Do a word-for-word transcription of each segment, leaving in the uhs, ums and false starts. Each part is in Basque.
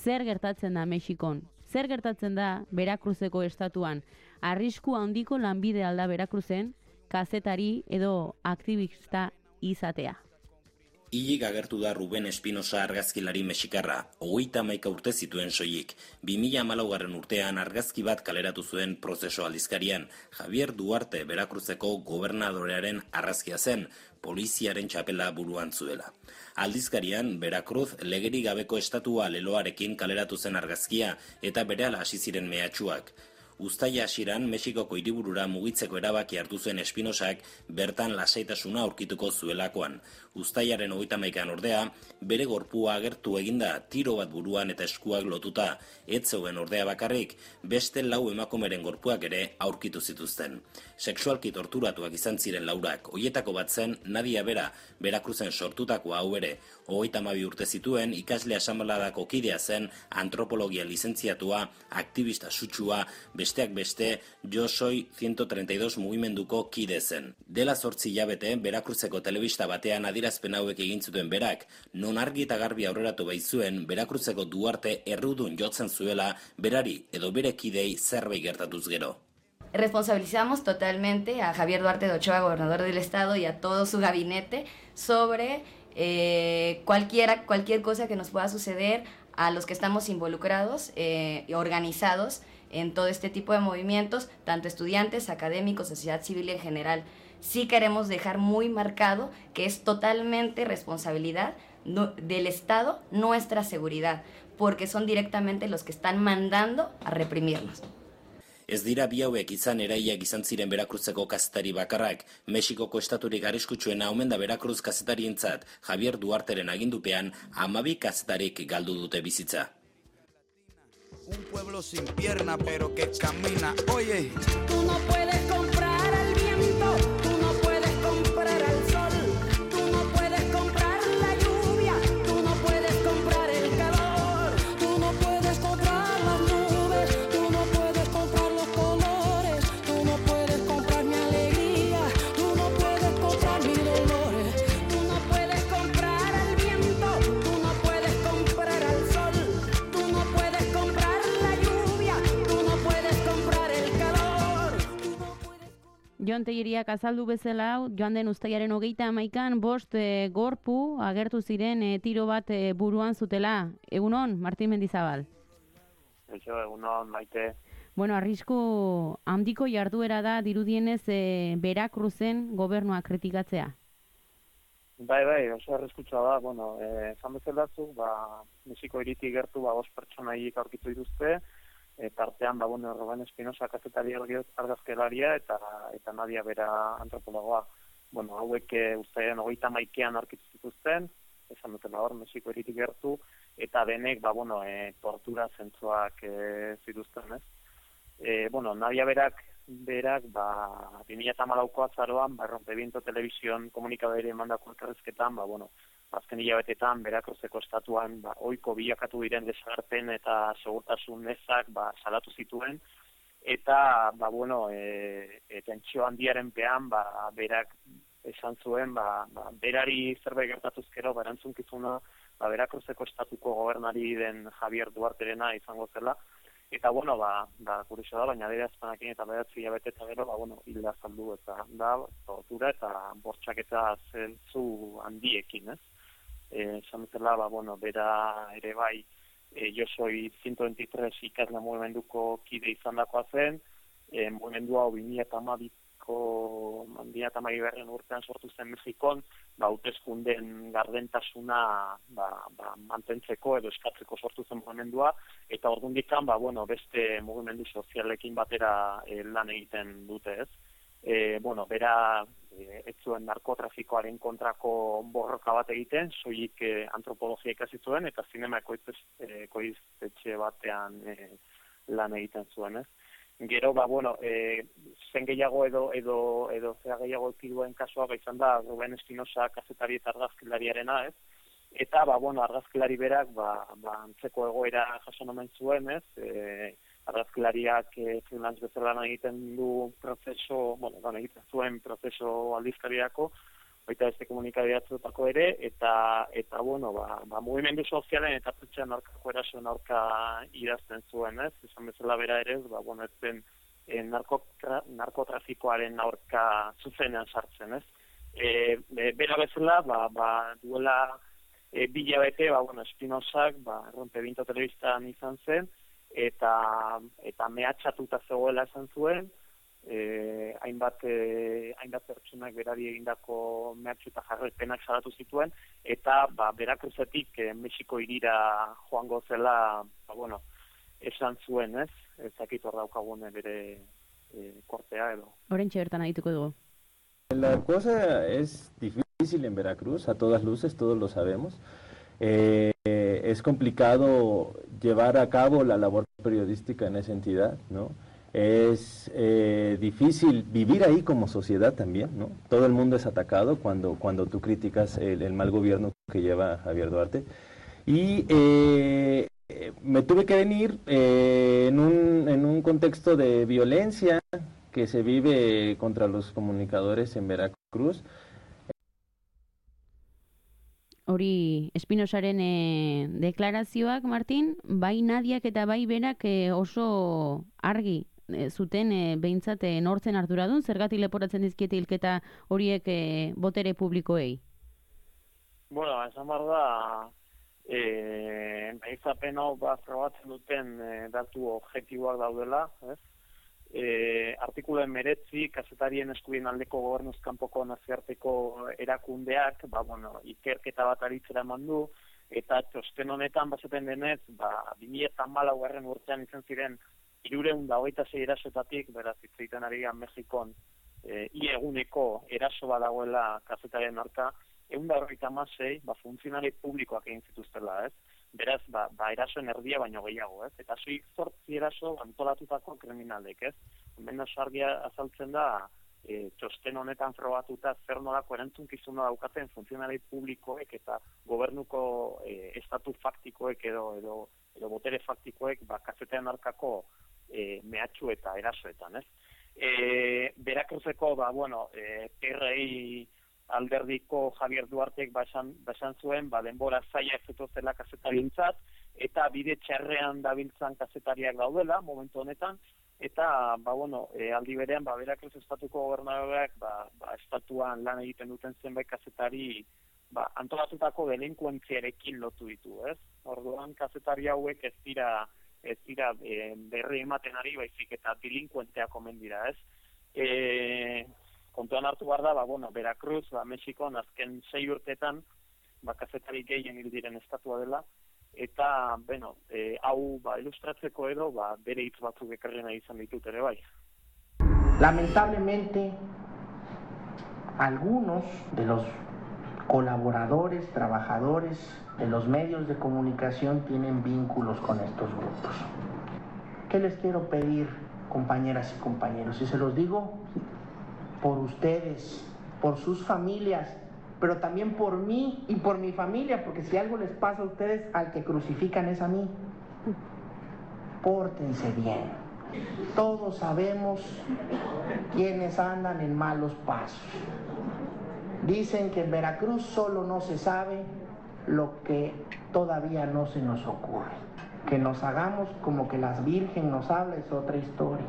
zer gertatzen da Mexikon? Zer gertatzen da Veracruzeko estatuan? Arrisku handiko lanbide alda Veracruzen, kazetari edo aktivista izatea. Hilik agertu da Ruben Espinosa argazkilari mexikarra, hogeita hamaika urte zituen soilik. bi mila hamalaugarren urtean argazki bat kaleratu zuen Prozeso aldizkarian. Javier Duarte Veracruzeko gobernadorearen argazkia zen, poliziaren txapela buruan zuela. Aldizkarian, Veracruz legerik gabeko estatua leloarekin kaleratu zen argazkia eta berehala hasi ziren mehatxuak. Uztaila hasieran Mexikoko hiriburura mugitzeko erabaki hartu zuen Espinosak bertan lasaitasuna aurkituko zuelakoan. Uztailaren hogeita hamaikan ordea, bere gorpua agertu eginda tiro bat buruan eta eskuak lotuta. Ez zeuden ordea bakarrik, beste lau emakumeren gorpuak ere aurkitu zituzten. Sexualki torturatuak izan ziren laurak, hoietako bat zen Nadia Bera, Veracruzen sortutakoa hau ere. Hogeita hamabi urte zituen, ikasle asanbladako kidea zen, antropologia lizentziatua, aktivista sutsua, besteak beste, Yo Soy ciento treinta y dos mugimenduko kide zen. Dela zortzi hilabete, Veracruzeko telebista batean adierazpen hauek egin zuten berak, non argi eta garbi aurreratu baitzuen, Veracruzeko Duarte errudun jotzen zuela, berari edo bere kidei zerbait gertatuz gero. Responsabilizamos totalmente a Javier Duarte de Ochoa, gobernador del estado, y a todo su gabinete sobre eh, cualquiera, cualquier cosa que nos pueda suceder a los que estamos involucrados eh, y organizados en todo este tipo de movimientos, tanto estudiantes, académicos, sociedad civil en general. Sí queremos dejar muy marcado que es totalmente responsabilidad no, del Estado nuestra seguridad, porque son directamente los que están mandando a reprimirnos. Ez dira bi hauek izan eraiak izan ziren Veracruzeko kazetari bakarrak. Mexikoko estaturik arriskutsuena omen da Veracruz kazetarientzat. Javier Duarteren agindupean hamabi kazetarik galdu dute bizitza. Un pueblo sin pierna pero que camina. Oye, tú no puedes comprar al viento, tú no puedes comprar al sol, tú no puedes comprar la lluvia, tú no puedes comprar el calor, tú no puedes comprar las nubes, tú no puedes comprar los colores, tú no puedes comprar mi alegría, tú no puedes comprar mis dolores, tú no puedes comprar al viento, tú no puedes comprar al sol, tú no puedes comprar la lluvia, tú no puedes comprar el calor, tú no puedes... Jon Teilleriak azaldu bezala, joan den uztailaren hogeita hamaikan bost e, gorpu agertu ziren e, tiro bat e, buruan zutela. Egunon, Martin Mendizabal. Eixo, egunon, maite. Bueno, arrisku handiko jarduera da dirudienez e, Veracruzen gobernua kritikatzea. Bai, bai, oso arriskutsua da, bueno, eh, esan bezalazu, ba, Mexiko hiritik gertu, ba, bost pertsonaiek aurkitu dituzte, e, tartean, ba, bueno, Ruben Espinosa kazetari argazkelaria eta eta Nadia Bera antropologoa. Bueno, hauek e, uztailaren hogeita hamaikean aurkitu zituzten, esan dutela hor, Mexiko hiritik gertu, eta denek, ba, bueno, e, tortura zentzuak e, zituzten, ez? E, bueno, Nadia Berak, berak, ba, bi mila hamalauko azaroan, ba, Rompeviento Television komunikabere emandako elkarrizketan, ba, bueno, azken hilabetetan, Veracruzeko estatuan, ba, ohiko bilakatu diren desagerpen eta segurtasun ezak, ba, salatu zituen, eta, ba, bueno, e, e, tentsio handiaren pean, ba, berak esan zuen, ba, ba, berari zerbait gertatuzkero, ba, erantzunkizuna, ba, Veracruzeko estatuko gobernari den Javier Duarterena izango zela, eta, bueno, ba, ba kurioso da, baina dira azpanakin eta beratzi hilabete eta gero, ba, bueno, hilda azaldu eta da, tortura eta bortxaketa zentzu handiekin, ez? Eh, esan bezala, ba, bueno, bera ere bai, eh, Yo Soy ciento veintitrés ikasle mugimenduko kide izandakoa zen, eh, mugimendu hau bi mila hamabiko, bi mila hamabigarren urtean sortu zen Mexikon, ba, hauteskunden gardentasuna ba, ba, mantentzeko edo eskatzeko sortu zen mugimendua, eta ordundikan, ba, bueno, beste mugimendu sozialekin batera eh, lan egiten dute, ez? E, bueno, bera e, ez zuen narkotrafikoaren kontrako borroka bat egiten, soilik e, antropologia ikasi zuen eta zinema ekoiztetxe e, batean e, lan egiten zuen, ez? Gero, ba, bueno, e, zen gehiago edo edo edo zera gehiago ekiduen kasua, ba, izan da Ruben Espinosa kazetari eta argazkilariarena, ez? Eta, ba, bueno, argazkilari berak, ba, ba antzeko egoera jaso omen zuen, ez? E, argazkilariak e, freelance bezala egiten du prozeso, bueno, egiten zuen prozeso aldizkariako, baita beste komunikabide batzuetako ere, eta, eta bueno, ba, ba, mugimendu sozialen eta pertsonen aurkako erasoen aurka idazten zuen, ez? Esan bezala bera ere, ba, bueno, ez den e, narkotra, narkotrafikoaren aurka zuzenean sartzen, ez? E, e, bera bezala, ba, ba, duela e, bilabete, ba, bueno, Espinosak, ba, Erronte Binto telebistan izan zen, eta, eta mehatxatuta zegoela esan zuen, Eh, hainbat, eh, hainbat pertsonak berari egindako mehatxu eta jarraipenak salatu zituen, eta ba, Berakruzetik eh, Mexiko irira joango zela, ba, bueno, esan zuen, ez? Ez dakit hor daukagun bere eh, kortea edo. Orentxe bertan adituko dugu. La cosa es difícil en Veracruz, a todas luces, todos lo sabemos. Eh, es complicado llevar a cabo la labor periodística en esa entidad, ¿no? Es eh, difícil vivir ahí como sociedad también, ¿no? Todo el mundo es atacado cuando, cuando tú criticas el, el mal gobierno que lleva Javier Duarte. Y eh, me tuve que venir eh, en, un, en un contexto de violencia que se vive contra los comunicadores en Veracruz. Hori Espinosaren e, deklarazioak, Martin, bai Nadiak eta bai berak e, oso argi e, zuten e, behintzat e, nortzen arduradun, zergatik leporatzen dizkiete hilketa horiek e, botere publikoei? Bueno, esan behar da, e, behizapen hau ba, probatzen duten e, datu objektiboak daudela, ez? E, artikulen meretzi, kazetarien eskubien aldeko gobernuz kanpoko nazioarteko erakundeak, ba, bueno, ikerketa bat aritzera mandu, eta txosten honetan bazaten denez, ba, bi mila hamalau garren urtean izan ziren hirurehun eta hogeita sei erasotatik, beraz hitz egiten ari gan Mexikon, e, ia eguneko eraso badagoela kazetarien aurka, ehun eta hogeita hamasei, ba, funtzionari publikoak egin zituztela, ez? Beraz, ba, ba erasoen erdia baino gehiago, ez? Eta zui zortzi eraso antolatutako kriminalek, ez? Hemen oso argia azaltzen da, e, txosten honetan frogatuta zer nolako erantzunkizuna daukaten funtzionari publikoek eta gobernuko e, estatu faktikoek edo, edo, edo botere faktikoek ba, kazetean aurkako e, mehatxu eta erasoetan, ez? E, Berakruzeko, ba, bueno, e, P R I alderdiko Javier Duartek basan, basan zuen, ba, denbora zaila ez zela kazetarintzat, eta bide txarrean dabiltzan kazetariak daudela, momentu honetan, eta, ba, bueno, e, aldi berean, ba, Berakruz estatuko gobernadoreak, ba, ba, estatuan lan egiten duten zenbait kazetari, ba, antolatutako delinkuentziarekin lotu ditu, ez? Orduan, kazetari hauek ez dira, ez dira e, berri ematen ari, baizik eta delinkuenteak omen dira, ez? E, kontuan hartu behar da, ba, bueno, Veracruz, ba, Mexikon azken sei urtetan, ba, kazetari gehien hil diren estatua dela, eta, bueno, e, hau, ba, ilustratzeko edo, ba, bere hitz batzuk ekarrena izan ditut ere bai. Lamentablemente, algunos de los colaboradores, trabajadores de los medios de comunicación tienen vínculos con estos grupos. ¿Qué les quiero pedir, compañeras y compañeros? Y se los digo por ustedes, por sus familias, pero también por mí y por mi familia, porque si algo les pasa a ustedes, al que crucifican es a mí. Pórtense bien. Todos sabemos quiénes andan en malos pasos. Dicen que en Veracruz solo no se sabe lo que todavía no se nos ocurre. Que nos hagamos como que la Virgen nos habla es otra historia.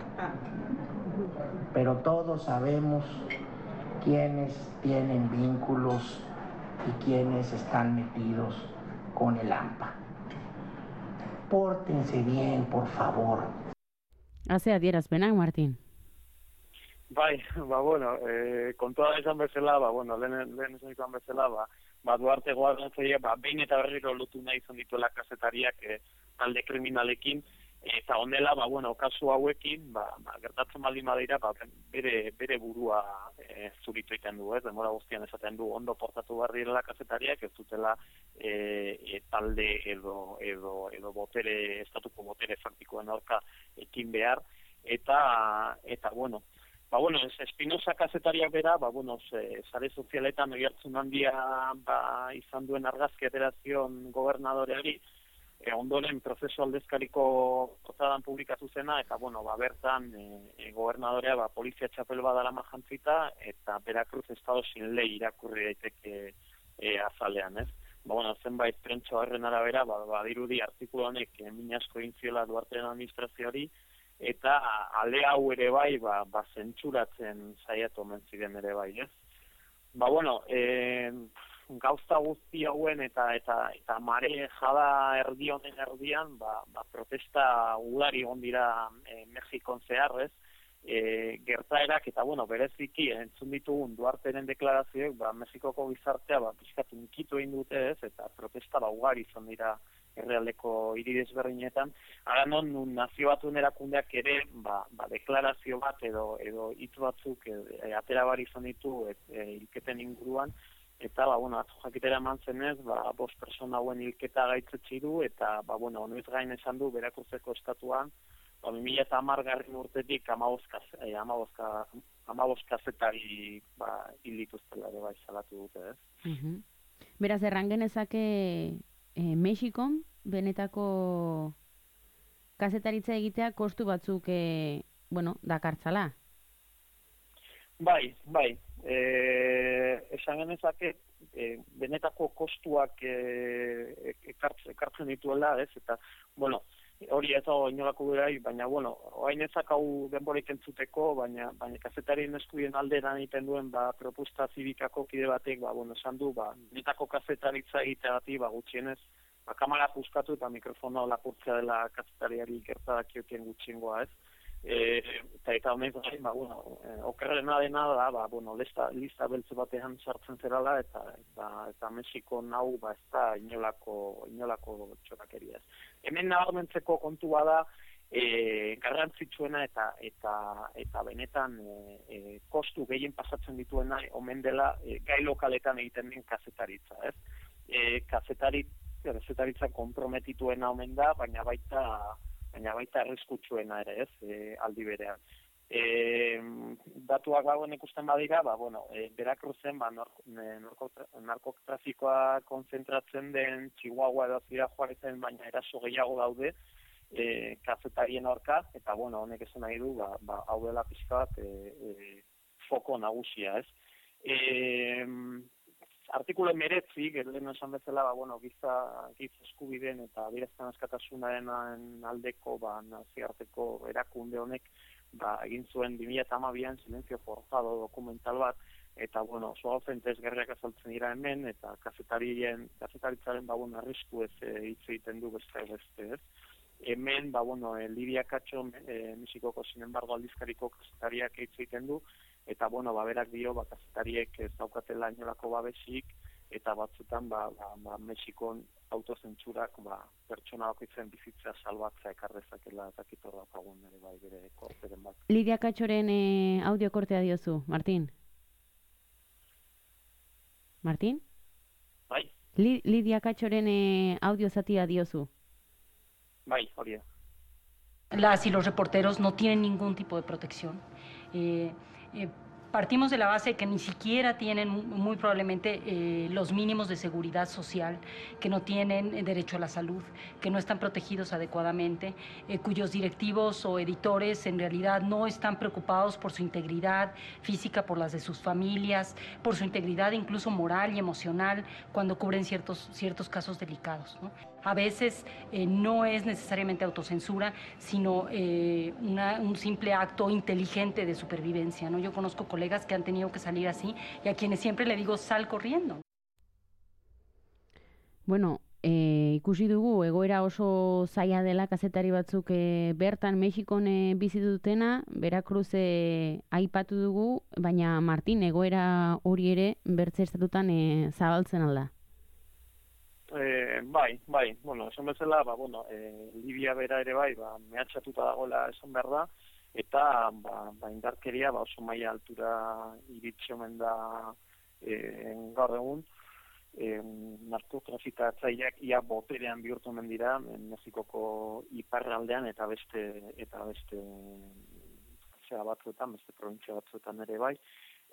Pero todos sabemos quiénes tienen vínculos y quiénes están metidos con el A M P A. Pórtense bien, por favor. Hace adierazpenak, Martín. Bai, ba, bueno, eh, kontua izan bezala, ba, bueno, lehen, lehen izan bezala, ba, ba, Duarte goarantzaile, ba, behin eta berriro lotu nahi izan dituela kazetariak eh, talde kriminalekin, eta honela, ba, bueno, kasu hauekin, ba, ba, gertatzen baldin badira, ba, bere, bere burua e, zuritu egiten du, ez? Demora guztian esaten du, ondo portatu behar direla kazetariak, ez dutela e, e, talde edo, edo, edo botere, estatuko botere faktikoen aurka ekin behar, eta, eta bueno, ba, bueno, ez Espinosa kazetariak bera, ba, bueno, sare sozialetan egertzun handia ba, izan duen argazki aterazion gobernadoreari, E, ondoren prozesu aldezkariko portadan publikatu zena, eta bueno, ba, bertan e, e, gobernadorea ba, polizia txapel badara jantzita, eta Veracruz estado sin ley irakurri daiteke e, azalean, ez? Ba, bueno, zenbait prentso horren arabera, ba, badirudi artikulu honek e, min asko egin ziola Duarteren administrazioari, eta ale hau ere bai, ba, ba zentsuratzen saiatu omen ziren ere bai, ez? Ba, bueno, e, gauza guzti hauen eta eta eta mare jada erdi honen erdian, ba, ba protesta ugari egon dira e, Mexikon zehar, ez? E, gertaerak eta bueno, bereziki entzun ditugun Duarteren deklarazioek, ba Mexikoko gizartea ba pixkat hunkitu egin dute, ez? Eta protesta ba ugari izan dira herrialdeko hiri desberdinetan. Hala non nazio batuen erakundeak ere ba, ba deklarazio bat edo edo hitz batzuk e, e, atera bar izan ditu e, e, hilketen inguruan. Eta, ba, bueno, atzo jakitera eman zenez, ba, bost persona hauen hilketa gaitzetsi du, eta, ba, bueno, noiz gain esan du, Veracruzeko estatuan, ba, bi mila hamargarren urtetik hamabost kazetari ba, hil dituztela ere bai salatu dute, ez? Uh-huh. Beraz, erran genezake eh, Mexikon, benetako kazetaritza egitea kostu batzuk, eh, bueno, dakartzala. Bai, bai. Eh, esan genezake eh, benetako kostuak eh, ekartzen, ekartzen dituela, ez? Eta, bueno, hori ez dago inolako berai, baina, bueno, orain ezak hau denborik entzuteko, baina, baina kazetarien eskubien alderan egiten duen, ba, propusta zibikako kide batek, ba, bueno, esan du, ba, benetako kazetaritza egiteagatik, ba, gutxienez, ba, kamara puskatu eta mikrofono lapurtzea dela kazetariari gertadakiokien gutxiengoa, ez? E, eta eta honez, ba, bueno, e, okerrena dena da, ba, bueno, lista, lista beltze batean sartzen zerala, eta eta, eta Mexiko nau, ba, ez da inolako, inolako txorakeria. Hemen nabarmentzeko kontua da, e, garrantzitsuena eta eta eta benetan e, e, kostu gehien pasatzen dituena omen dela e, gai lokaletan egiten den kazetaritza, ez? E, kazetari, kazetaritza komprometituena omen da, baina baita baina baita arriskutsuena ere, ez, e, aldi berean. E, datuak dagoen ikusten badira, ba, bueno, e, Veracruzen, ba, narkotrafikoa konzentratzen den Chihuahua edo Zira Juarezen, baina eraso gehiago daude, e, kazetarien aurka, eta, bueno, honek esan nahi du, ba, ba, hau dela pixka bat, e, e, foko nagusia, ez. E, Artikulu emeretzi, lehen esan bezala, ba, bueno, giza, giza eskubideen eta adierazpen askatasunaren aldeko, ba, nazioarteko erakunde honek, ba, egin zuen bi mila hamabian silencio forzado dokumental bat, eta, bueno, oso gauzentez gerriak azaltzen dira hemen, eta kazetarien, kazetaritzaren, ba, bueno, arrisku ez hitz egiten du beste beste, ez? Hemen, ba, bueno, e, Lidia Katxo, e, Mexikoko, sin embargo, aldizkariko kazetariak hitz egiten du, eta, bueno, ba, berak dio, ba, kazetariek ez daukatela inolako babesik, eta batzutan, ba, ba, ba Mexikon autozentsurak, ba, pertsona bakoitzen bizitzea salbatzea ekardezakela, eta kitor daukagun ere bai bere korteren bat. Lidia Katxoren eh, audio kortea diozu, Martin? Martin? Bai? Li, Lidia Katxoren eh, audio zatia diozu? Bai, hori da. Las y los reporteros no tienen ningún tipo de protección. Eh, eh, partimos de la base de que ni siquiera tienen muy probablemente eh, los mínimos de seguridad social, que no tienen derecho a la salud, que no están protegidos adecuadamente, eh, cuyos directivos o editores en realidad no están preocupados por su integridad física, por las de sus familias, por su integridad incluso moral y emocional cuando cubren ciertos, ciertos casos delicados, ¿no? A veces eh, no es necesariamente autocensura, sino eh, una, un simple acto inteligente de supervivencia, ¿no? Yo conozco colegas que han tenido que salir así y a quienes siempre le digo, sal corriendo. Bueno, eh, ikusi dugu egoera oso zaila dela kazetari batzuk eh, bertan Mexikon eh, bizi dutena, Veracruz eh, aipatu dugu, baina Martin, egoera hori ere bertze estatutan eh, zabaltzen alda. Eh, bai, bai, bueno, esan bezala, ba, bueno, eh, Libia bera ere bai, ba, mehatxatuta dagoela esan behar da, eta ba, ba, indarkeria ba, oso maila altura iritsi omen da eh, gaur egun, eh, narkotrafikatzaileak ia boterean bihurtu omen dira Mexikoko iparraldean eta beste eta beste zera batzuetan, beste provintzia batzuetan ere bai.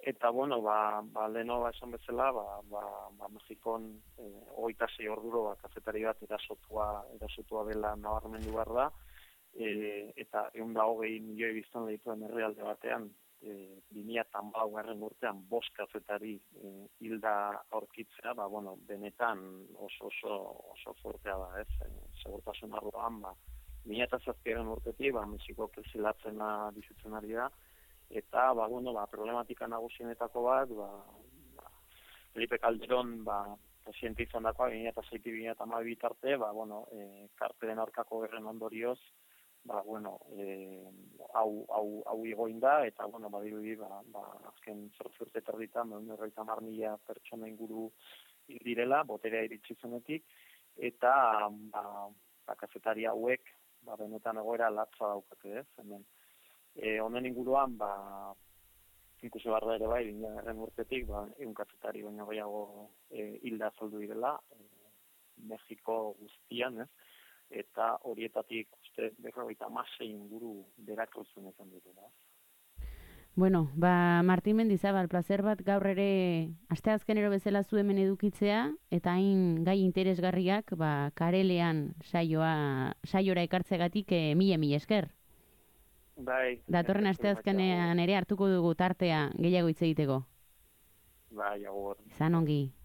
Eta, bueno, ba, ba leheno ba, esan bezala, ba, ba, ba Mexikon eh, hogeita sei orduro ba, kazetari bat erasotua, erasotua dela nabarmendu behar da, e, eta ehun eta hogei milioi biztan dituen herrialde batean, e, bi mila hamalau urtean bost kazetari e, hilda aurkitzea, ba, bueno, benetan oso oso oso fuertea da, ez? E, segurtasun arloan, ba, bi mila zazpigarrena urtetik, ba, Mexikok exilatzena bizitzen ari da, eta, ba, bueno, ba, problematika nagusienetako bat, ba, ba, Felipe Calderón, ba, presidente izan dakoa, bi mila zazpi bi mila hamabi bitarte, ba, bueno, e, kartelen aurkako gerren ondorioz, ba, bueno, e, hau, hau, hau igoin da, eta, bueno, badirudi, ba, ba, azken zortzi urte terditan, ba, berrogeita hamar mila pertsona inguru direla, boterea iritsi zenetik, eta, ba, ba, kazetari hauek, ba, benetan egoera latza daukate, ez, hemen. E, honen inguruan, ba, ikusi barra ere bai, bigarren urtetik, ba, ehun kazetari baino gehiago e, hilda azaldu direla, e, Mexiko guztian, ez? Eta horietatik uste berrogeita hamasei inguru berakruzun izan direla. Bueno, ba, Martin Mendizabal, placer bat gaur ere asteazkenero bezala zu hemen edukitzea, eta hain gai interesgarriak, ba, karelean saioa, saiora ekartzegatik e, mila mila esker. Bai. Datorren asteazkenean ere hartuko dugu tartea gehiago hitz egiteko. Bai, agur. Izan ongi.